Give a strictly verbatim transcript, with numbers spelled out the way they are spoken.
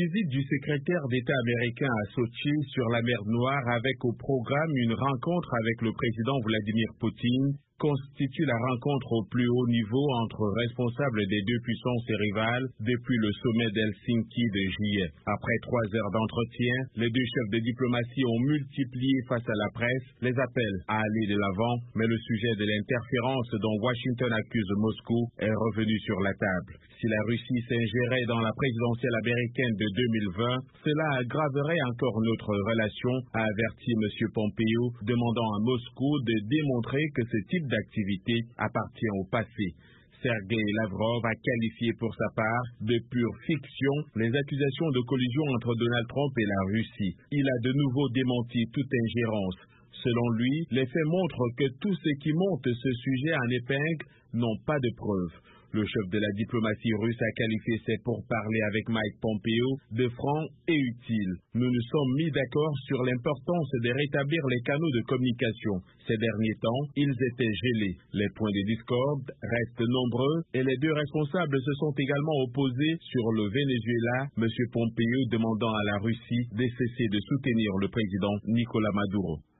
visite du secrétaire d'État américain à Sochi sur la mer Noire avec au programme une rencontre avec le président Vladimir Poutine constitue la rencontre au plus haut niveau entre responsables des deux puissances rivales depuis le sommet d'Helsinki de juillet. Après trois heures d'entretien, les deux chefs de diplomatie ont multiplié face à la presse les appels à aller de l'avant, mais le sujet de l'interférence dont Washington accuse Moscou est revenu sur la table. Si la Russie s'ingérait dans la présidentielle américaine de deux mille vingt, cela aggraverait encore notre relation, a averti M. Pompeo, demandant à Moscou de démontrer que ce type d'activité appartient au passé. Sergei Lavrov a qualifié pour sa part de pure fiction les accusations de collusion entre Donald Trump et la Russie. Il a de nouveau démenti toute ingérence. Selon lui, les faits montrent que tous ceux qui montent ce sujet en épingle n'ont pas de preuves. Le chef de la diplomatie russe a qualifié ses pourparlers avec Mike Pompeo de francs et utiles. Nous nous sommes mis d'accord sur l'importance de rétablir les canaux de communication. Ces derniers temps, ils étaient gelés. Les points de discorde restent nombreux et les deux responsables se sont également opposés sur le Venezuela, M. Pompeo demandant à la Russie de cesser de soutenir le président Nicolás Maduro.